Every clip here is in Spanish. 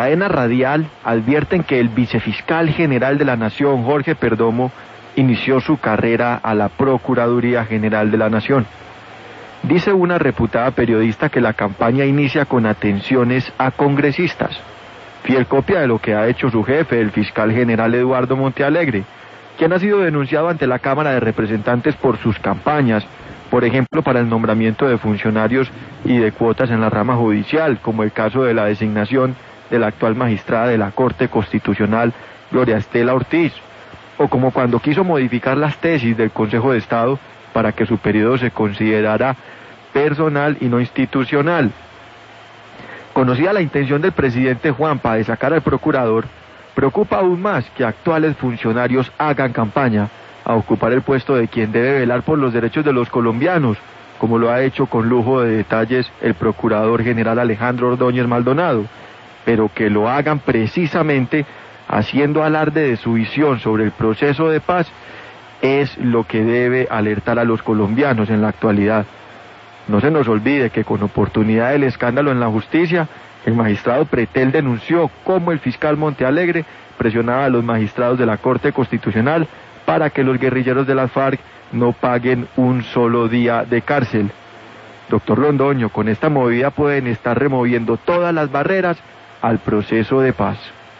Cadena Radial advierten que el vicefiscal general de la Nación, Jorge Perdomo, inició su carrera a la Procuraduría General de la Nación. Dice una reputada periodista que la campaña inicia con atenciones a congresistas, fiel copia de lo que ha hecho su jefe, el fiscal general Eduardo Montealegre, quien ha sido denunciado ante la Cámara de Representantes por sus campañas, por ejemplo para el nombramiento de funcionarios y de cuotas en la rama judicial, como el caso de la designación de la actual magistrada de la Corte Constitucional, Gloria Estela Ortiz, o como cuando quiso modificar las tesis del Consejo de Estado para que su periodo se considerara personal y no institucional. Conocida la intención del presidente Juanpa de sacar al procurador, preocupa aún más que actuales funcionarios hagan campaña a ocupar el puesto de quien debe velar por los derechos de los colombianos, como lo ha hecho con lujo de detalles el procurador general Alejandro Ordóñez Maldonado, pero que lo hagan precisamente haciendo alarde de su visión sobre el proceso de paz, es lo que debe alertar a los colombianos en la actualidad. No se nos olvide que con oportunidad del escándalo en la justicia, el magistrado Pretel denunció cómo el fiscal Montealegre presionaba a los magistrados de la Corte Constitucional para que los guerrilleros de las FARC no paguen un solo día de cárcel. Doctor Londoño, con esta movida pueden estar removiendo todas las barreras al proceso de paz.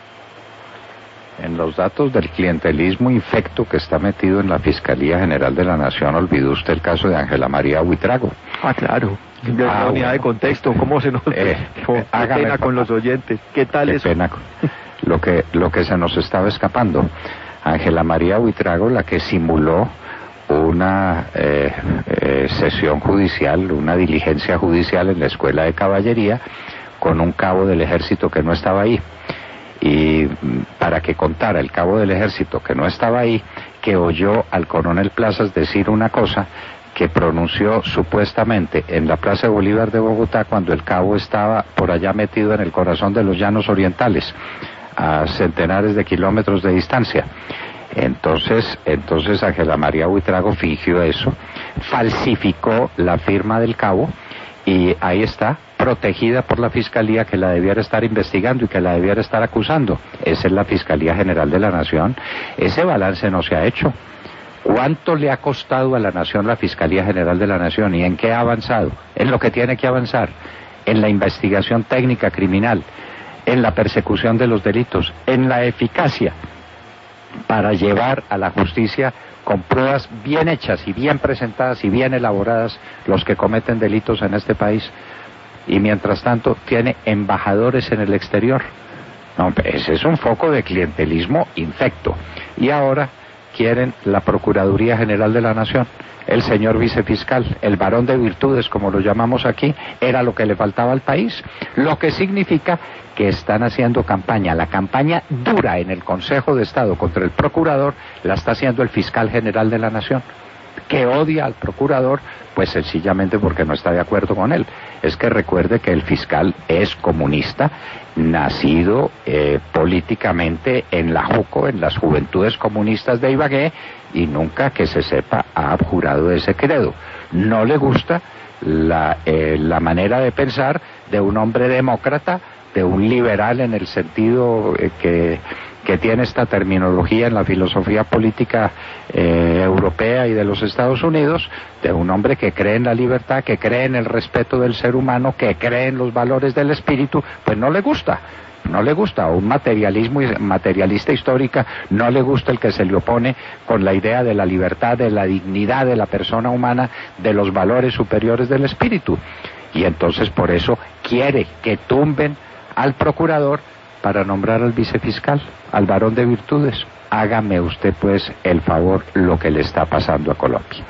En los datos del clientelismo infecto que está metido en la Fiscalía General de la Nación, olvidó usted el caso de Ángela María Buitrago. Ah, claro. La unidad de contexto, ¿cómo se nos... qué pena con los oyentes. ¿Qué tal eso? Qué pena. Lo que se nos estaba escapando. Ángela María Buitrago, la que simuló una sesión judicial, una diligencia judicial en la Escuela de Caballería con un cabo del ejército que no estaba ahí. Y para que contara el cabo del ejército que no estaba ahí, que oyó al coronel Plazas decir una cosa que pronunció supuestamente en la Plaza de Bolívar de Bogotá cuando el cabo estaba por allá metido en el corazón de los llanos orientales, a centenares de kilómetros de distancia. Entonces Ángela María Buitrago fingió eso, falsificó la firma del cabo y ahí está, protegida por la Fiscalía que la debiera estar investigando y que la debiera estar acusando. Esa es la Fiscalía General de la Nación. Ese balance no se ha hecho. ¿Cuánto le ha costado a la Nación la Fiscalía General de la Nación y en qué ha avanzado? En lo que tiene que avanzar, en la investigación técnica criminal, en la persecución de los delitos, en la eficacia para llevar a la justicia con pruebas bien hechas y bien presentadas y bien elaboradas los que cometen delitos en este país. Y mientras tanto tiene embajadores en el exterior. No, ese es un foco de clientelismo infecto. Y ahora quieren la Procuraduría General de la Nación. El señor vicefiscal, el varón de virtudes, como lo llamamos aquí, era lo que le faltaba al país. Lo que significa que están haciendo campaña. La campaña dura en el Consejo de Estado contra el procurador la está haciendo el fiscal general de la Nación, que odia al procurador, pues sencillamente porque no está de acuerdo con él. Es que recuerde que el fiscal es comunista, nacido políticamente en la JUCO, en las Juventudes Comunistas de Ibagué, y nunca que se sepa ha abjurado ese credo. No le gusta la manera de pensar de un hombre demócrata, de un liberal en el sentido que tiene esta terminología en la filosofía política europea y de los Estados Unidos, de un hombre que cree en la libertad, que cree en el respeto del ser humano, que cree en los valores del espíritu. Pues no le gusta, a un materialista histórica no le gusta el que se le opone con la idea de la libertad, de la dignidad de la persona humana, de los valores superiores del espíritu. Y entonces por eso quiere que tumben al procurador para nombrar al vicefiscal, al varón de virtudes. Hágame usted pues el favor lo que le está pasando a Colombia.